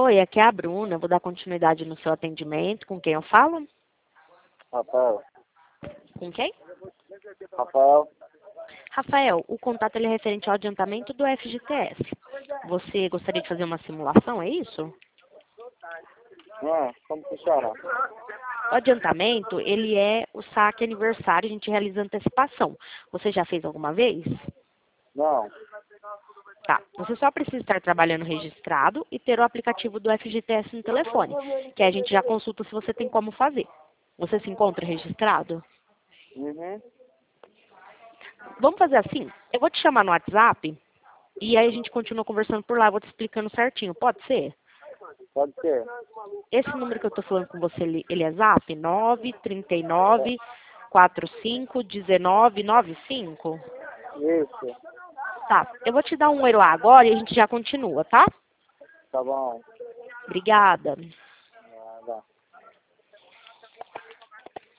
Oi, aqui é a Bruna. Vou dar continuidade no seu atendimento. Com quem eu falo? Rafael. Com quem? Rafael. Rafael, o contato ele é referente ao adiantamento do FGTS. Você gostaria de fazer uma simulação, é isso? Como funciona? O adiantamento, ele é o saque aniversário, a gente realiza antecipação. Você já fez alguma vez? Não. Tá. Você só precisa estar trabalhando registrado e ter o aplicativo do FGTS no telefone, que aí a gente já consulta se você tem como fazer. Você se encontra registrado? Uhum. Vamos fazer assim? Eu vou te chamar no WhatsApp e aí a gente continua conversando por lá, eu vou te explicando certinho. Pode ser? Pode ser. Esse número que eu tô falando com você, ele é Zap? 939 45 19 95? Isso. Tá. Eu vou te dar um oi lá agora e a gente já continua, tá? Tá bom. Obrigada.